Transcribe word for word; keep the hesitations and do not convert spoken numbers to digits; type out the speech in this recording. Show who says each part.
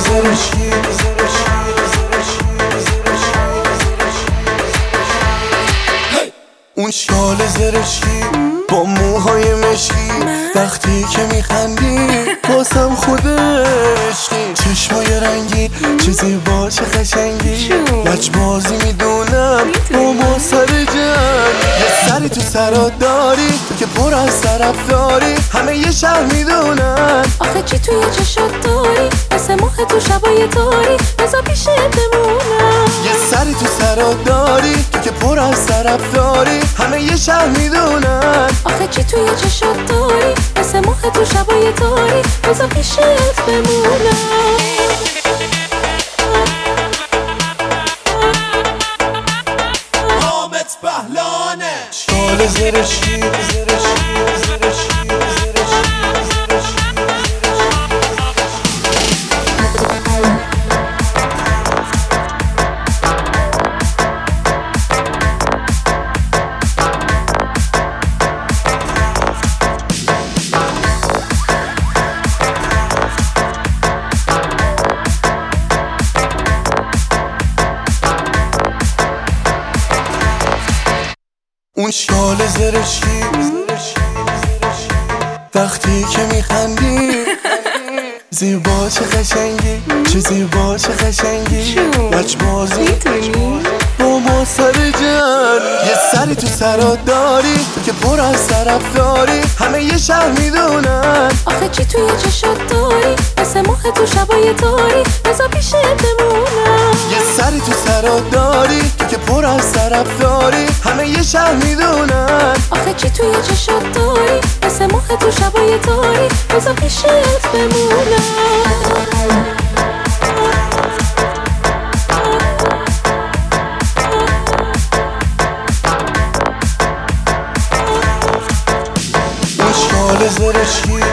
Speaker 1: زرشکی اون شال زرشکی با موهای مشکی وقتی که میخندی بازم خود عشقی چشمای رنگی چه زیبا چه قشنگی لجبازی میدونم با ما سر جنگ یه سری تو سرات داری که پر از طرف داری همه یه شهر میدونن
Speaker 2: آخه چی توی چشات داری مثل ماه تو شبای تاری بذار پیشت بمونم
Speaker 1: یه سری تو سرات داری که پر از طرف داری همه یه شهر میدونن
Speaker 2: آخه چی توی چشات داری مثل ماه تو شبای تاری بذار پیشت بمونم
Speaker 1: حامد بهلانه شال زرشکی زرشکی زرشکی اون شال زرشکی وقتی که میخندی زیبا چه قشنگی چه زیبا چه قشنگی لجبازی با ما سر جن یه سری تو سرات داری که پر از طرف داری همه یه شهر میدونن
Speaker 2: آخه چی توی چشات داری مثل ماه تو شبای تاری بذار پیشت بمونم
Speaker 1: یه سری تو سرات داری که پر از طرف داری همه یه شهر میدونن
Speaker 2: آخه چی توی چشات داری مثل ماه تو شبای تاری بذار پیشت بمونم
Speaker 1: اون شال زرشکی